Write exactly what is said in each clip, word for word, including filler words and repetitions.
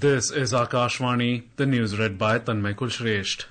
This is Akashvani, the news read by Tanmay Kulshresht.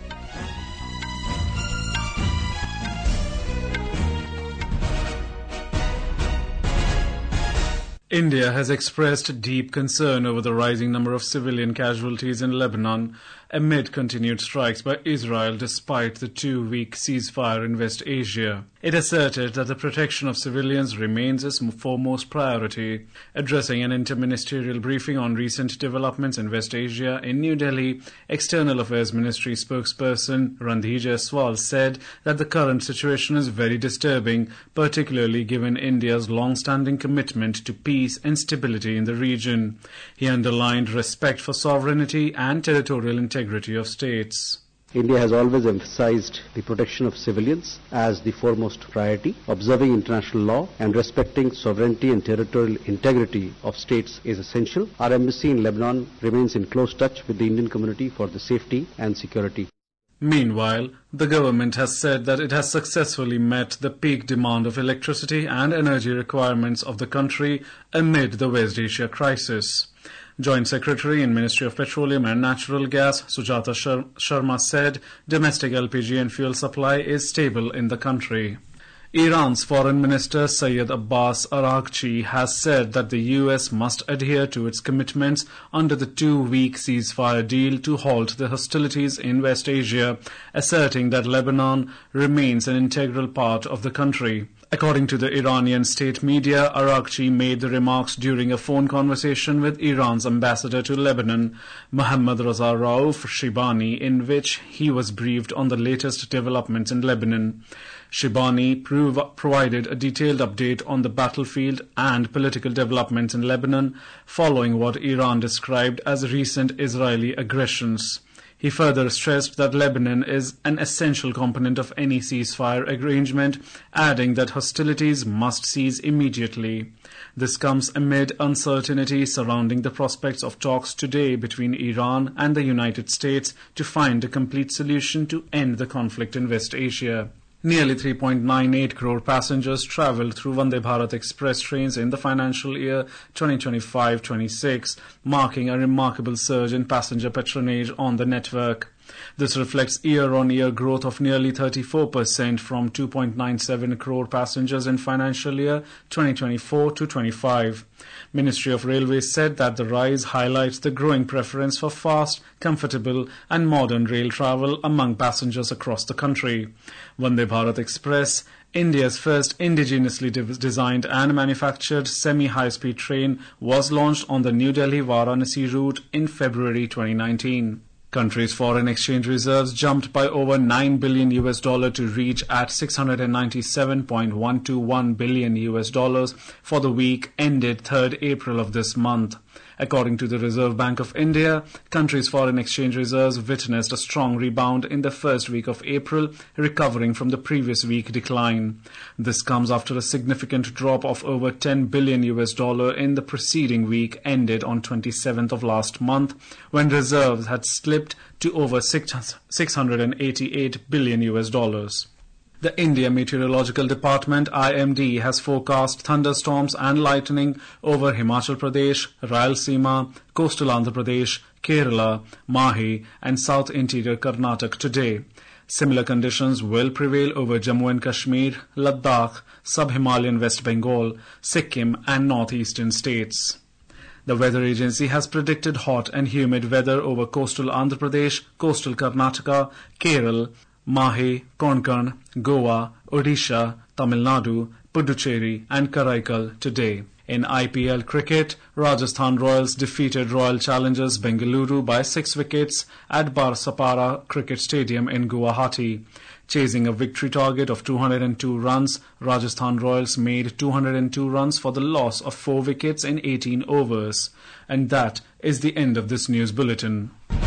India has expressed deep concern over the rising number of civilian casualties in Lebanon amid continued strikes by Israel despite the two-week ceasefire in West Asia. It asserted that the protection of civilians remains its foremost priority. Addressing an interministerial briefing on recent developments in West Asia in New Delhi, External Affairs Ministry spokesperson Randhir Jaiswal said that the current situation is very disturbing, particularly given India's long-standing commitment to peace and stability in the region. He underlined respect for sovereignty and territorial integrity of states. India has always emphasized the protection of civilians as the foremost priority. Observing international law and respecting sovereignty and territorial integrity of states is essential. Our embassy in Lebanon remains in close touch with the Indian community for the safety and security. Meanwhile, the government has said that it has successfully met the peak demand of electricity and energy requirements of the country amid the West Asia crisis. Joint Secretary in Ministry of Petroleum and Natural Gas, Sujata Sharma, said domestic L P G and fuel supply is stable in the country. Iran's Foreign Minister Sayyid Abbas Araghchi has said that the U S must adhere to its commitments under the two-week ceasefire deal to halt the hostilities in West Asia, asserting that Lebanon remains an integral part of the country. According to the Iranian state media, Araghchi made the remarks during a phone conversation with Iran's ambassador to Lebanon, Mohammad Raza Rauf Shibani, in which he was briefed on the latest developments in Lebanon. Shibani prov- provided a detailed update on the battlefield and political developments in Lebanon following what Iran described as recent Israeli aggressions. He further stressed that Lebanon is an essential component of any ceasefire arrangement, adding that hostilities must cease immediately. This comes amid uncertainty surrounding the prospects of talks today between Iran and the United States to find a complete solution to end the conflict in West Asia. Nearly three point nine eight crore passengers travelled through Vande Bharat Express trains in the financial year twenty twenty-five twenty-six, marking a remarkable surge in passenger patronage on the network. This reflects year-on-year growth of nearly thirty-four percent from two point nine seven crore passengers in financial year twenty twenty-four to twenty-five. Ministry of Railways said that the rise highlights the growing preference for fast, comfortable and modern rail travel among passengers across the country. Vande Bharat Express, India's first indigenously de- designed and manufactured semi-high-speed train, was launched on the New Delhi-Varanasi route in February twenty nineteen. Country's foreign exchange reserves jumped by over nine billion U S dollar to reach at six hundred ninety-seven point one two one billion U S dollars for the week ended third April of this month. According to the Reserve Bank of India, country's foreign exchange reserves witnessed a strong rebound in the first week of April, recovering from the previous week decline. This comes after a significant drop of over ten billion U S dollar in the preceding week ended on twenty-seventh of last month, when reserves had slipped to over six hundred eighty-eight billion U S dollars. The India Meteorological Department I M D has forecast thunderstorms and lightning over Himachal Pradesh, Rayalaseema, coastal Andhra Pradesh, Kerala, Mahi and south interior Karnataka today. Similar conditions will prevail over Jammu and Kashmir, Ladakh, sub-Himalayan West Bengal, Sikkim and northeastern states. The weather agency has predicted hot and humid weather over coastal Andhra Pradesh, coastal Karnataka, Kerala, Mahe, Konkan, Goa, Odisha, Tamil Nadu, Puducherry and Karaikal today. In I P L cricket, Rajasthan Royals defeated Royal Challengers Bengaluru by six wickets at Barsapara Cricket Stadium in Guwahati. Chasing a victory target of two hundred two runs, Rajasthan Royals made two hundred two runs for the loss of four wickets in eighteen overs. And that is the end of this news bulletin.